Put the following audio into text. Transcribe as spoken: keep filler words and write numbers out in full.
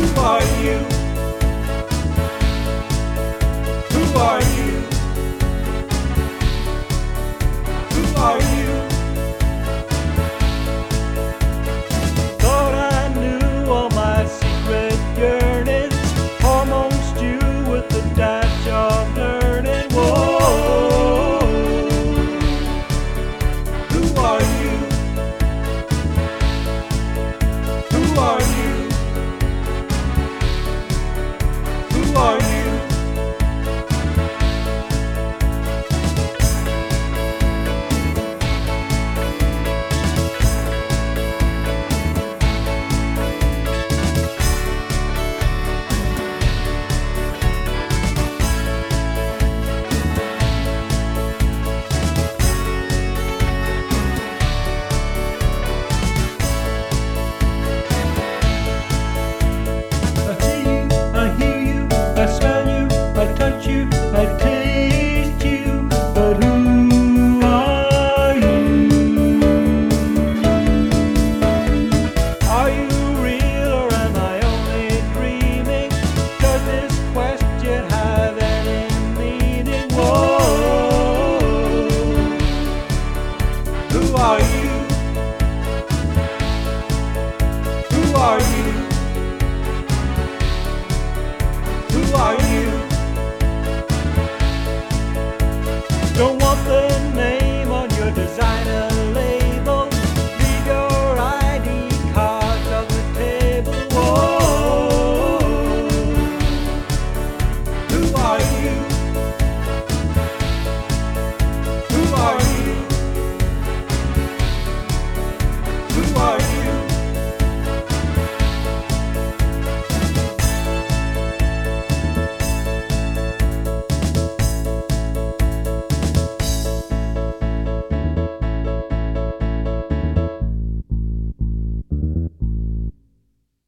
Who are you? Who are you? Who are you? Thought I knew all my secret yearnings, hormone stew with the dash of learning. Whoa. Who are you? Who are you? Who are you? I see you, I hear you, I smell